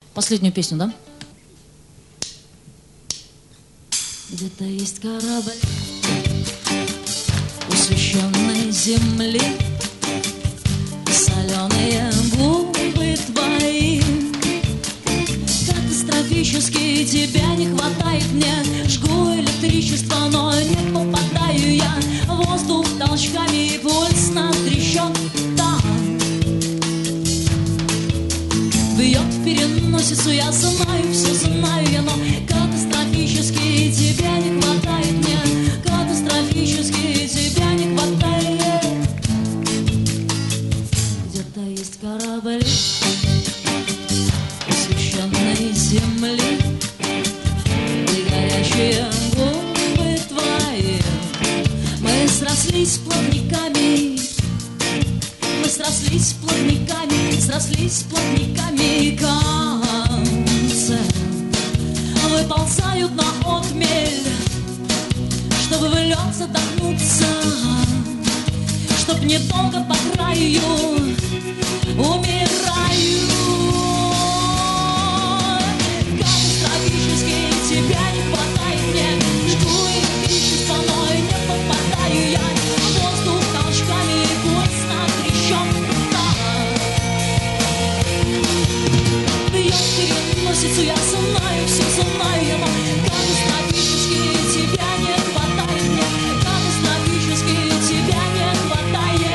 Последнюю песню, да? Где-то есть корабль у священной земли, соленые губы твои. Катастрофически тебя не хватает мне. Жгу электричество, но не попадаю я. Воздух толчками, пульс натрещен там. Бьет в переносицу, я знаю, все знаю я, но катастрофически тебя не хватает мне. Катастрофически тебя не хватает. Где-то есть корабль у священной земли, и горячие губы твои. Мы срослись плавниками, мы срослись плавниками, срослись плавниками. Концы выползают на отмель, чтобы в лед задохнуться, чтоб недолго по краю умираю. Катастрофически тебя не хватает мне. Жгу электричество, но не попадаю я. Воздух толчками, пульс натрещен там. Бьет в переносицу, я знаю, все знаю я, но катастрофически тебя не хватает мне. Катастрофически тебя не хватает.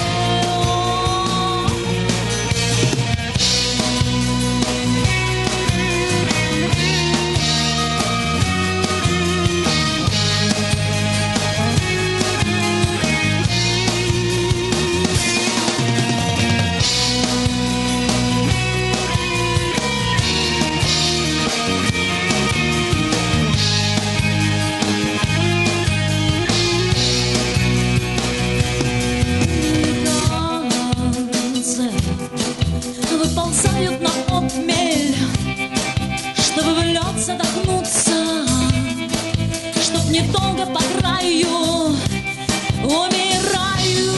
Выползают на отмель, чтобы в лед задохнуться, чтоб недолго по краю умираю.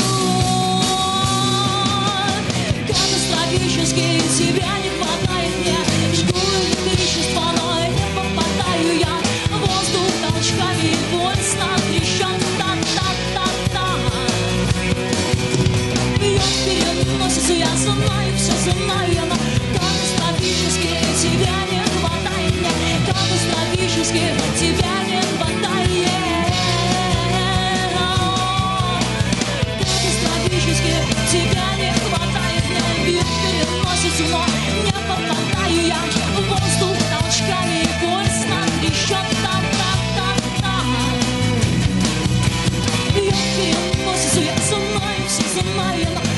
Катастрофически тебя не хватает мне. Жгу электричество, но не попадаю я. Воздух толчками, пульс натрещен та-та-та-та. Бьет в переносицу, я знаю, все знаю я, но катастрофически тебя не хватает мне. Катастрофически тебя не хватает. Катастрофически тебя не хватает мне. Бьет в переносицу, но не попадаю я. Воздух толчками, пульс натрещен та-та-та-та. Бьет в переносицу, я знаю, все знаю я, но